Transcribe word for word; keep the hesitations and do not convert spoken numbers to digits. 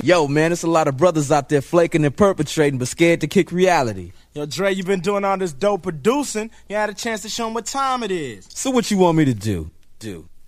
Yo, man, there's a lot of brothers out there flaking and perpetrating, but scared to kick reality. Yo, Dre, you been doing all this dope producing. You had a chance to show them what time it is. So what you want me to do? Do.